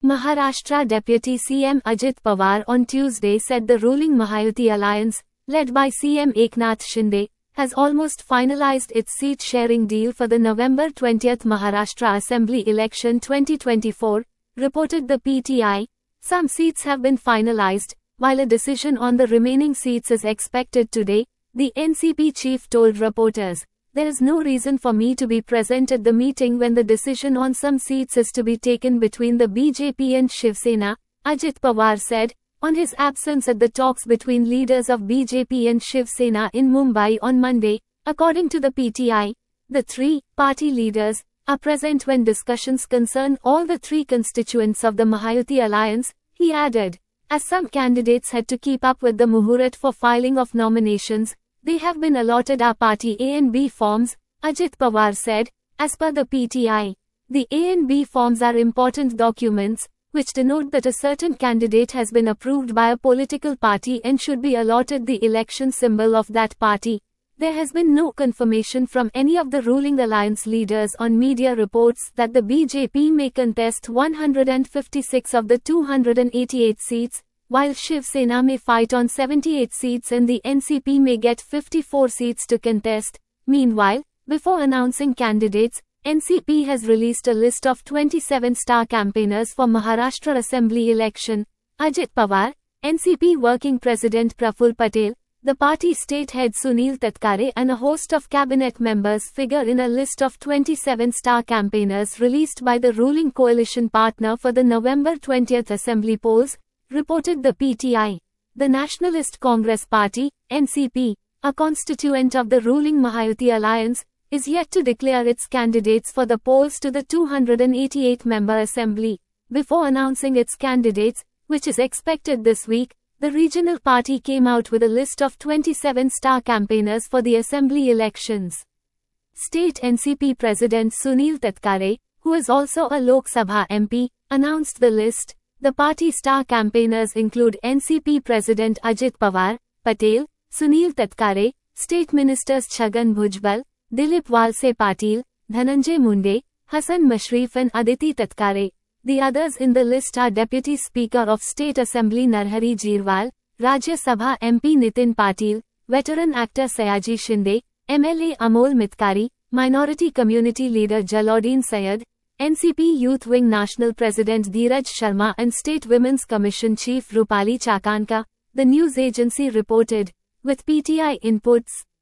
Maharashtra Deputy CM Ajit Pawar on Tuesday said the ruling Mahayuti alliance, led by CM Eknath Shinde, has almost finalized its seat-sharing deal for the November 20 Maharashtra Assembly election 2024, reported the PTI. Some seats have been finalized, while a decision on the remaining seats is expected today, the NCP chief told reporters. There is no reason for me to be present at the meeting when the decision on some seats is to be taken between the BJP and Shiv Sena, Ajit Pawar said, on his absence at the talks between leaders of BJP and Shiv Sena in Mumbai on Monday. According to the PTI, the three party leaders are present when discussions concern all the three constituents of the Mahayuti alliance, he added. As some candidates had to keep up with the Muhurat for filing of nominations, they have been allotted our party A and B forms, Ajit Pawar said. As per the PTI, the A and B forms are important documents, which denote that a certain candidate has been approved by a political party and should be allotted the election symbol of that party. There has been no confirmation from any of the ruling alliance leaders on media reports that the BJP may contest 156 of the 288 seats, while Shiv Sena may fight on 78 seats and the NCP may get 54 seats to contest. Meanwhile, before announcing candidates, NCP has released a list of 27 star campaigners for Maharashtra Assembly election. Ajit Pawar, NCP Working President Praful Patel, the party state head Sunil Tatkare and a host of cabinet members figure in a list of 27 star campaigners released by the ruling coalition partner for the November 20 Assembly polls, reported the PTI. The Nationalist Congress Party, NCP, a constituent of the ruling Mahayuti alliance, is yet to declare its candidates for the polls to the 288-member assembly. Before announcing its candidates, which is expected this week, the regional party came out with a list of 27 star campaigners for the assembly elections. State NCP President Sunil Tatkare, who is also a Lok Sabha MP, announced the list. The party star campaigners include NCP President Ajit Pawar, Patel, Sunil Tatkare, State Ministers Chhagan Bhujbal, Dilip Walse Patil, Dhananjay Munde, Hassan Mashrif and Aditi Tatkare. The others in the list are Deputy Speaker of State Assembly Narhari Jeerwal, Rajya Sabha MP Nitin Patil, veteran actor Sayaji Shinde, MLA Amol Mitkari, Minority Community Leader Jalauddin Syed, NCP Youth Wing National President Dheeraj Sharma and State Women's Commission Chief Rupali Chakanka, the news agency reported. With PTI inputs,